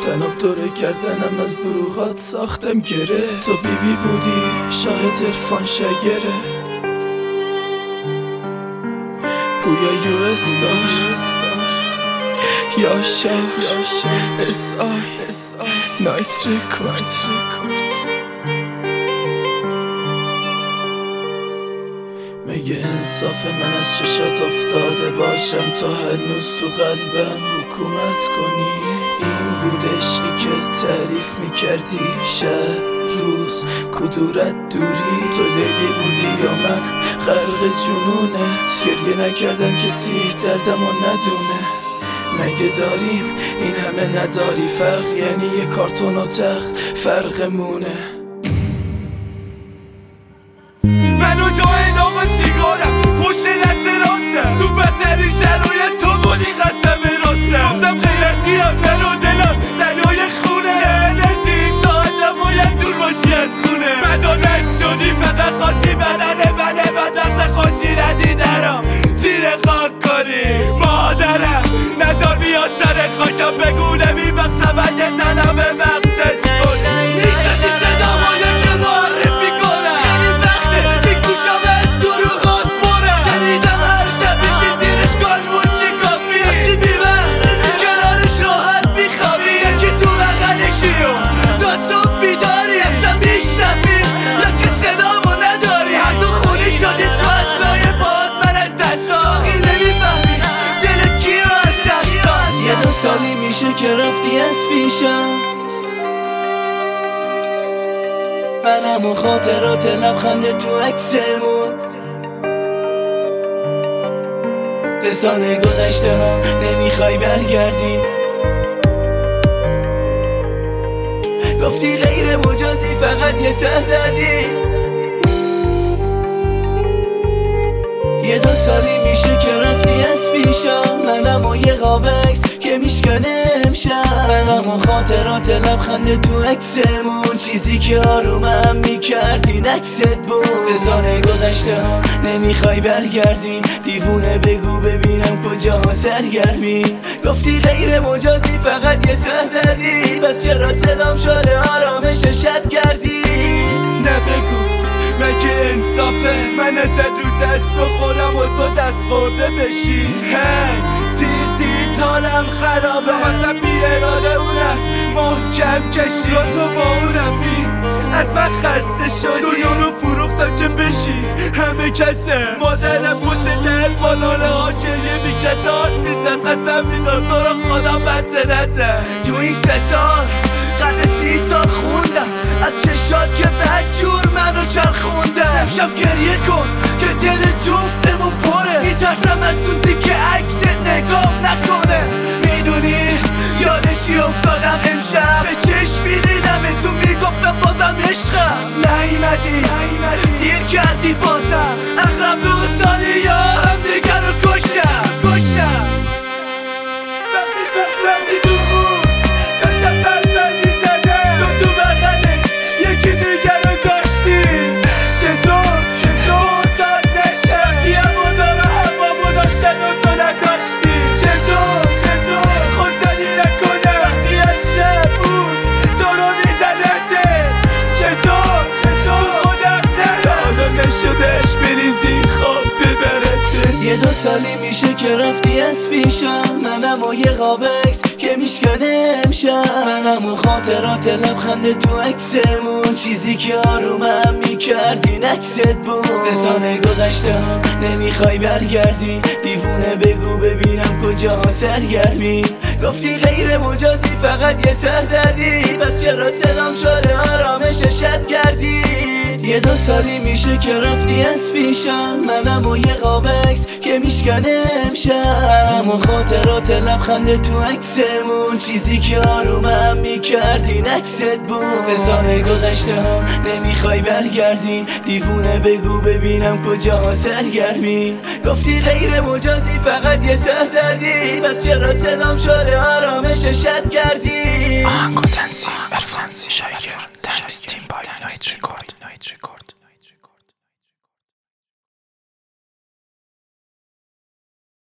تناب دوره کردنم از دروغات ساختم گره. تو بیبی بودی شاهد عرفان شگره. پویا یو استار یا شاه اس آی نایت ریکورد. مگه انصاف من از چشات افتاده باشم تا هنوز تو قلبم حکومت کنی؟ این بود عشقی که تعریف میکردی شب روز کدورت دوری. تو لیلی بودی یا من غرق جنونت؟ گریه نکردم کسی دردمو ندونه. مگه داریم این همه نداری فرق؟ یعنی یه کارتون و تخت فرقمونه. منو جای نام سیگارم پشت دست راستم، تو بدترین شرایط تو بودی قسم راستم. گفتم غیرتیم منو دلم دریای خونه ندی ساعتم باید دور باشی از خونه. منو نشدی فقط خواستی بدن بدن خوشی ندی درم زیر خاک کنی. مادرم نزار بیاد سر خاکم بگو نمیبخشم اگه تنم بخشش کنی. نیشتی صدامایه که معرفی کنم خیلی وقته میکوشم از دروغات برم. شنیدم هر شب میشی زیرش گالمون چی کافی هستی بیمن کنارش راحت میخوابی. یکی تو بغلشی و داستو بیداری هستم میشنفیم لکه صدامو نداری. هر دو خونی شدیم تو اصلای باد من از دستان نمیفهمی دلت کیو از دستان. یه 2 سالی میشه که رفتی از پیشم، منم و خاطرات لبخند تو عکسمون. 3 سال گذشته ها نمیخوای برگردی. گفتی غیر مجازی فقط یه سهدردی. یه 2 سالی میشه که رفتی از پیشم، منم و یه قابکس که میشکنه امشب. منم و خاطرات لبخند تو عکسمون، چیزی که آرومم میکردی نکست بود. 3 سال گذشته ها نمیخوای برگردی. دیوونه بگو ببینم کجا سرگرمی. گفتی غیر مجازی فقط یه سهدردی، پس چرا صدام شده آرامش شب گردی؟ نه بگو مگه انصافه من ازت رو دست بخورم و تو دست خورده بشی؟ هی تیر حالم خرابه واسه بی اراده اونم محکم کشی. رو تو با اون رفی از من خسته شدی. دنیا رو فروختم که بشی همه کسه. مادرم پشت در بالانه ها گریه میکرد داد میزد قسم میداد تو رو خدا بسه نزد. تو این 3 سال قد 30 سال خوندم از چشات که بدجور منو چرخوندم. امشب گریه کن که دل جفتمون پره. میترسم از سوزی که عکست نگام نکنه. میدونی یاد چی افتادم امشب؟ به چشمی دیدم تو میگفتم بازم عشقم نیمدی دیر کردی بازم. اغلب 2 سالی یا هم دیگر رو کشتم. وقتی تو خون داشتم پرپردی زده تو بغله یکی دیگر رو داشتی. چطور تا نشه یه مدار هوا داشتن و تو نداشتی؟ چطور خودزنی نکنه وقتی هر شب بود تو رو میزنده؟ چطور خودم حالا نشده عشق بریزی خواب ببرته. یه 2 سالی میشه که رفتی از پیشم، منم و یه قابکس که میشکنه امشب. منم و خاطرات لبخند تو عکسمون، چیزی که آرومم میکردی نکست بود. 3 سال گذشته ها نمیخوای برگردی. دیوونه بگو ببینم کجا سرگرمی. گفتی غیر مجازی فقط یه سهدردی، پس چرا صدام شده آرامش شب گردی؟ یه 2 سالی میشه که رفتی از پیشم، منم و یه قابکس که میشکنه امشب. منم و خاطرات لبخند تو عکسمون، چیزی که آرومم میکردی نکست بود. 3 سال گذشته ها نمیخوای برگردی. دیوونه بگو ببینم کجا سرگرمی. گفتی غیر مجازی فقط یه سهدردی، پس چرا صدام شده آرامش شب گردی؟ آهنگ و تنظیم عرفان شایگر، تیم بای نایت ریکورد.